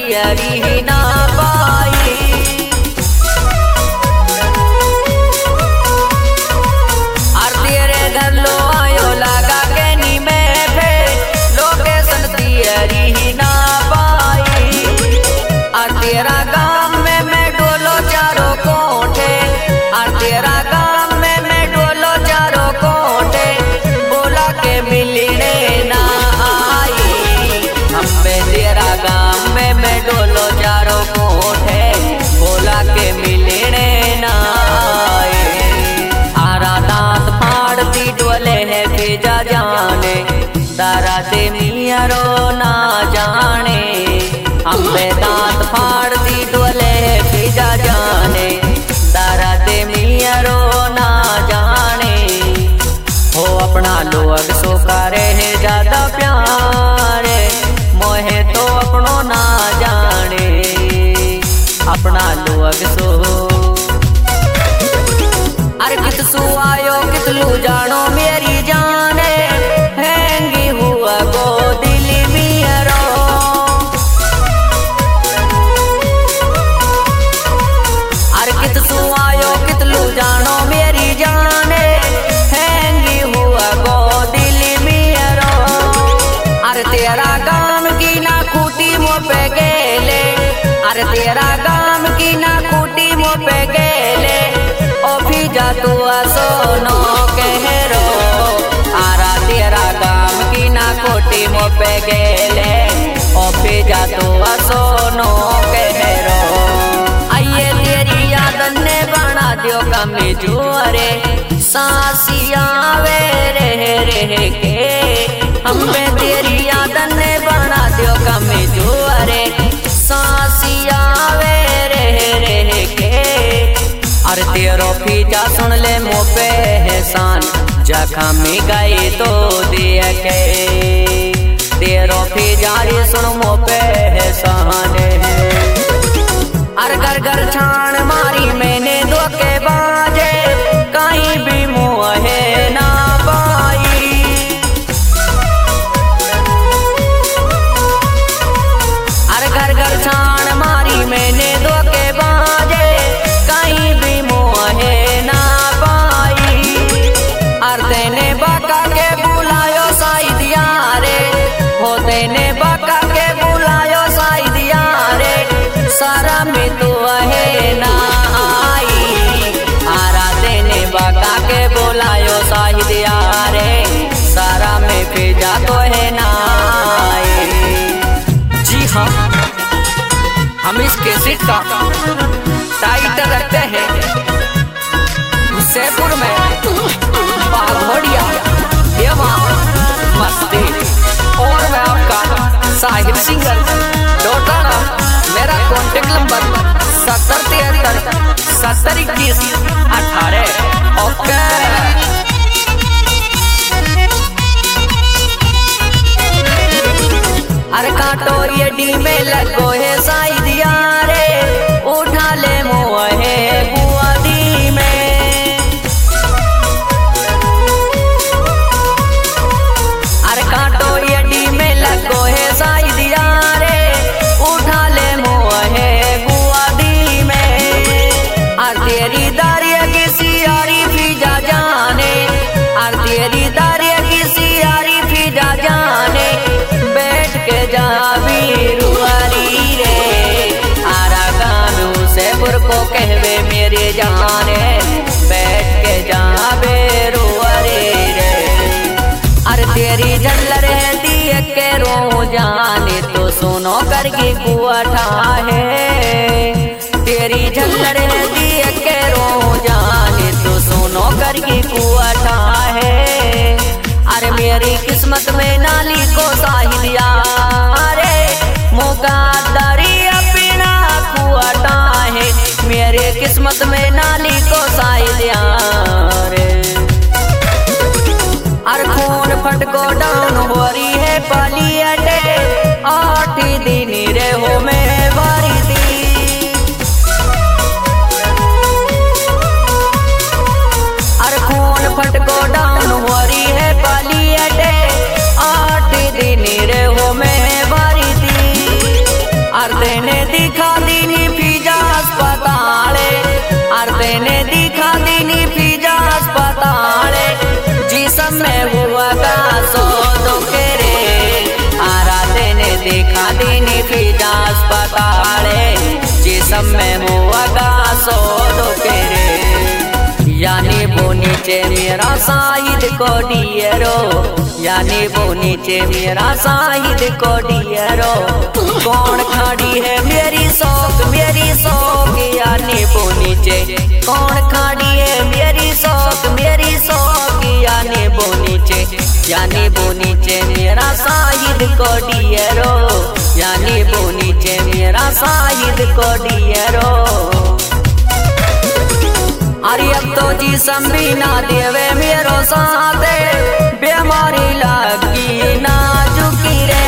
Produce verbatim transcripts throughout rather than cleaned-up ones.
संतियरी ही ना पाई। और तेरे घर लो आयो लगा के नी में फे लोके संतियरी ही ना पाई। और तेरा गांव में मैं डोलो चारों कोठे, और तेरा गांव में मैं डोलो चारों कोठे बोला के मिलने ना आई। हमें तेरा गांव में मैं डोलो चारों कोठे बोला के मिलने ना आए। आरा दांत फाड़ती डोले है भेजा जाने तारा दे मियारो ना जाने। हमें दांत फाड़ती डोले है भेजा जाने तारा दे मियारो ना जाने। हो अपना लोग सो करे है ज्यादा प्यारे मोहे तो अपनो ना जाने। अपना लोग सो अरे कितसू आयो कितलू जानो मेरी जाने हैंगी हुआ गो दिल मियारो। अरे कितसू आयो कितलू जानो मेरी जाने हैंगी हुआ गो दिल मियारो। अरे तेरा गांव की ना खूटी मो पे गेले, अरे तेरा गांव की ना खूटी मो पे गेले ओ फिजा तू सोनो कहरो। आरा तेरा गांव की ना खूटी मो पे गेले ओ फिजा तू सोनो कहरो। आइए तेरी याद ने बना दियो कमी जुआरे सासिया वे रह रह के। हमें तेरी याद ने बना दियो कमी जुआरे सासिया वे रह रह के। और तेरो फीजा सुन ले मो पे एहसान जखा में गई तो दिया के। तेरो फीजा सुन मो पे एहसान अर घर घर छान मारी मैंने दो के बाजे कहीं भी मुँह ना पाई। अर घर घर छान मारी मैंने दो के बाजे कहीं भी मुँह ना पाई। और तेने बाका के बुलायो साई दिया रे, हो तेने बाका के बुलायो साई दिया रे सारा में तो है ना आई। आरा देने बाका के बोलायो साहिदिया रे सारा में भेजा तो है ना आई। जी हाँ, हम इस कैसेट का टाइटल रखते हैं जयपुर में बाघोड़िया देवा मस्ती। और मैं आपका साहिब सिंगर डोटाना। मेरा कॉन्टेक्ट नंबर सत्तर तिहत्तर सत्तर इक्कीस अठारह। ओके अरे काटो ये डी में लगो है साई दिया रे उठा ले मोहे बुआ दी में। अरे काटो ये डी में लगो है साई दिया रे उठा ले मोहे बुआ दी में। और तेरी दारिया की सियारी फिजा जाने, और तेरी दारिया की सियारी फिजा जाने बैठ के जावी रुआरी रे। आरा गानू से बुर को कहवे मेरे जाने बैठ के जावे रुआरी रे। अरे तेरी झल्लर है दिए के रो जाने तो सुनो करके कुआठा है। तेरी झल्लर है दिए के रो जाने तो सुनो करके कुआठा है। अरे मेरी किस्मत में नाली को साहिलिया रे मुकादरी अपना कुआठा है। मेरे किस्मत में नाली को साहिलिया रे। अरे खून फटको डाउन हो रही है पाली अटे आठ दिन रे हो मैं बारी दी। अरे खून फटको डाउन हो रही है पाली अटे आठ दिन रे हो मैं बारी दी। आरते ने दिखा दीनी फिजा अस्पताले, आरते ने दिखा दीनी फिजा अस्पताले, जिसम में हुआ का सो दो के रे। आरते ने दिखा दीनी फिजा अस्पताले, जिसम में हुआ का सो दो के रे। यानी वो नीचे मेरा शाहिद को डियरो, यानी वो नीचे मेरा शाहिद को डियरो। कौन खड़ी है मेरी शौक मेरी शौक, यानी वो नीचे कौन खड़ी है मेरी शौक मेरी शौक, यानी वो नीचे यानी वो नीचे मेरा शाहिद को डियरो, यानी वो नीचे मेरा शाहिद को डियरो। अरे अब तो जी संभी ना देवे मेरो साथे, बीमारी लगी नाजुकी रे।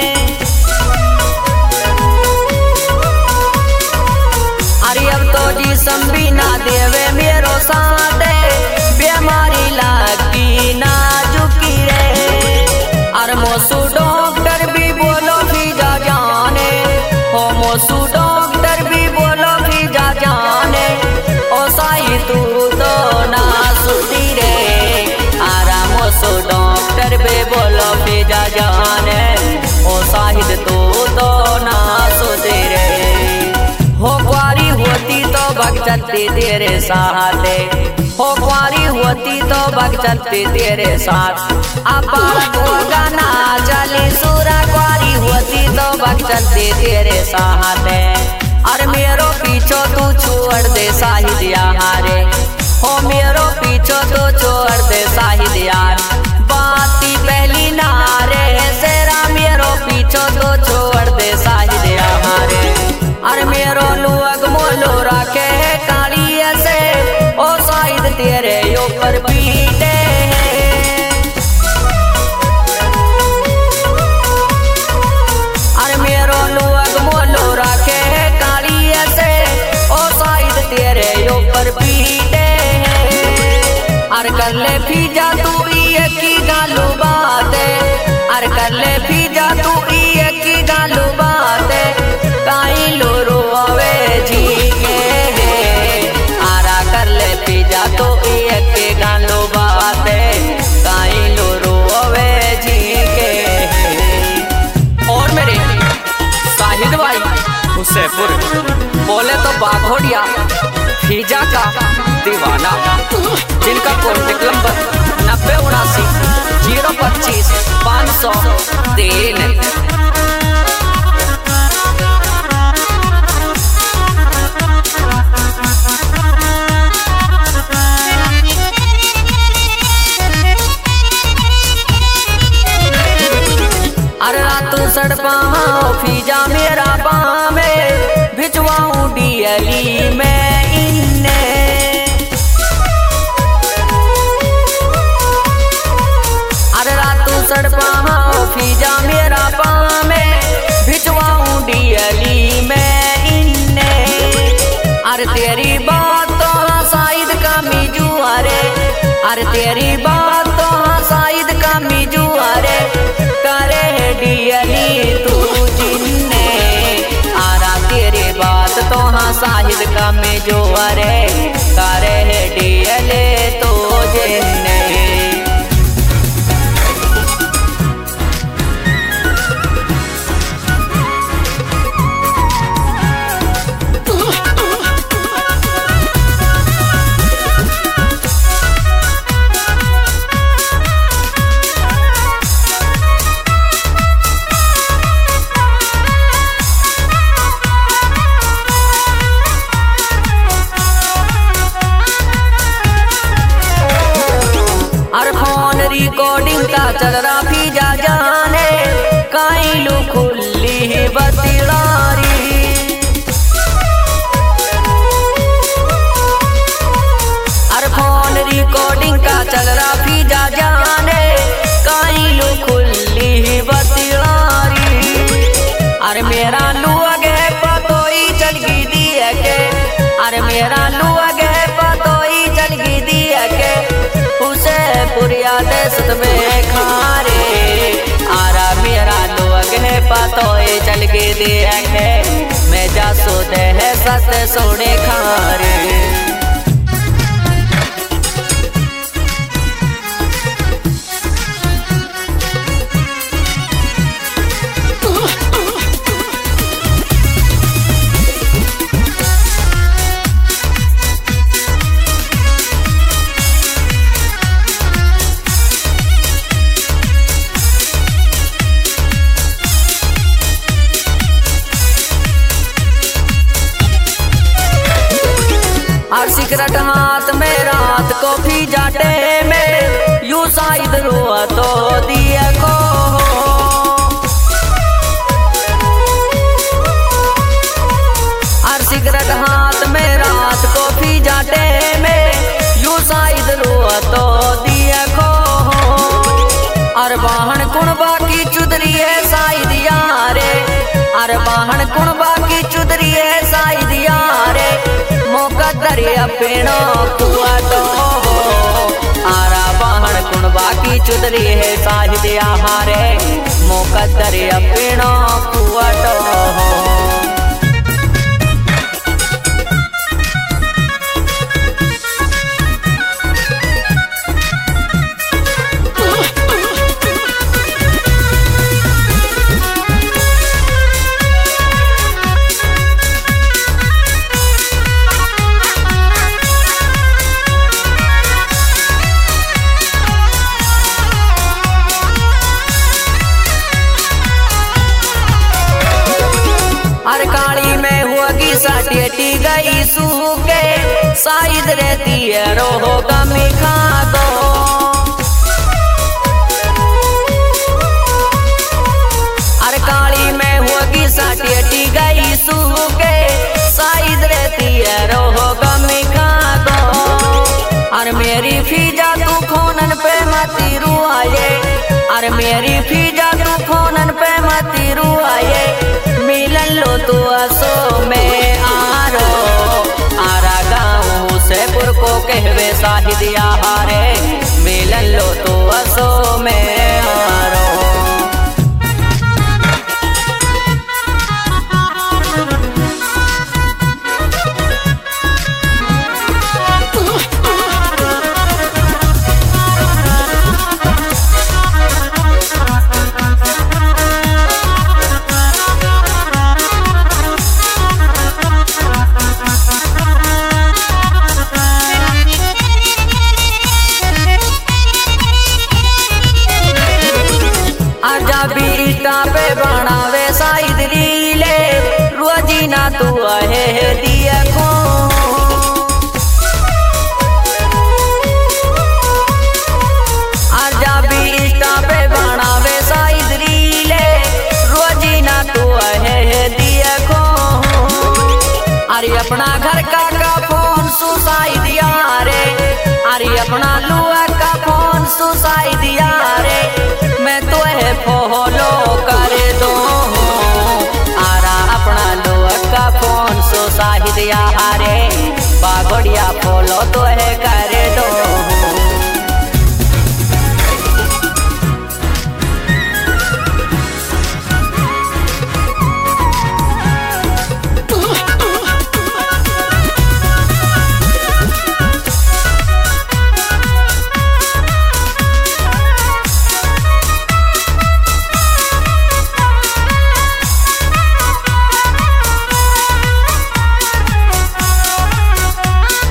अरे अब तो जी संभी ना देवे मेरो साथे, बीमारी लगी नाजुकी रे। अरे मोसू डॉक्टर भी बोलो फिजा जाने, हो मोसू डॉक्टर भी बोलो फिजा जाने, ओ साई तू तो ना सुधी रे। आराम सो डॉक्टर बे बोलो फिजा जाने, ओ साहिद तू तो ना सुधी रे। हो कुआरी होती तो भग चलती तेरे साथे, हो कुआरी होती तो भग चलती तेरे साथ। अब बालक होगा ना चली सूरा, कुआरी होती तो भग चलती तेरे साथे। अरे मेरो पीछो तू छोड़ दे शाहिद यार, हो मेरो पीछो तू छोड़ दे शाहिद यार। बाती पहली नारे सेरा, मेरो पीछो तू छोड़ दे शाहिद यार। अरे मेरो लुअग मोलो रखे काली से, ओ शाहिद तेरे ऊपर पीटे। अरे मेरो लुअग मोलो रखे तेरे ऊपर पीटे। अर कर ले फिजा तू ये की गालू बाते, अर कर ले फिजा तू ये की गालू बाते, काई लो रोवे जी के। आरा कर ले फिजा तू ये की गालू बाते, काई लो रोवे जी के। और मेरे शाहिद भाई हुसैनपुर बोले तो बाघोड़िया फिजा का दीवाना, जिनका कॉन्टेक्ट नंबर नब्बे उनासी जीरो पच्चीस पाँच सौ तीन। अरे तू सड़पा फिजा मेरा बामे, भिजवाऊं डियली में इन्ने। अरे तू सड़पा फिजा मेरा बामे, भिजवाऊं डियली में इन्ने। अरे तेरी बात तो हाँ शाहिद का मिजू अरे, अरे तेरी बात तो हाँ शाहिद का मिजू अरे, करे डियली तू जिन्ने। आरा तेरी बात तो हाँ शाहिद का में जो अरे, करे डियले तो जिन्ने। रिकॉर्डिंग का चल रहा फिजा जाने, काइलू खुली बतिलारी। अरे फोन रिकॉर्डिंग का चल रहा फिजा जाने, काइलू खुली बतिलारी। अरे मेरा लुअगे पतोई चलगी दिए के, अरे मेरा लुअगे पतोई चलगी दिए के, उसे पुरिया देशत में खारे। आरा मेरा लोग है तो ये चल के देखे मैं जा सो दे है सत सोने खारे। और सिगरेट हाथ में रात को भी जाटे में यू शायद रोआ तो दिए को और सिगरेट हाथ में रात को भी जाटे में यू शायद रोआ तो दिए को और वाहन कुणबा की चुदरी है शायद यारे और वाहन कुणबा की चुदरी है शायद यारे मौका दरिया पेड़ो कुआ तो आरा बाहन कुणबा की चुदरी है साहित्य हारे मौका दरिया पेड़ो कुआ तो। हर काली में हुआ साटी गई सूखे शायद रहती है रोहो गमी खा दो हर काली में हुआ साटी गई सूखे शायद रहती है रोहो गमी खा दो और मेरी फीजा तू फोनन पे मती रुआए और मेरी फीजा तू फोनन पे मती रुआए मिलन लो तो असो में आरो आरा गाँव से पुर को कहवे साहिदिया हारे मिलन लो तो असो में आरो। बीटा पे बनावे शायद रीले रोजीना तू है दिया को आजा बीटा पे बनावे शायद रीले रोजीना तू है दिया को अरे अपना घर का का फोन सुसाइड यारे अरे अपना लुआ का फोन सुसाइड यारे मैं तो है फॉलो कर दो आरा अपना लोग का फोन सो साहिद यारे बागड़िया फॉलो तो है कर दो।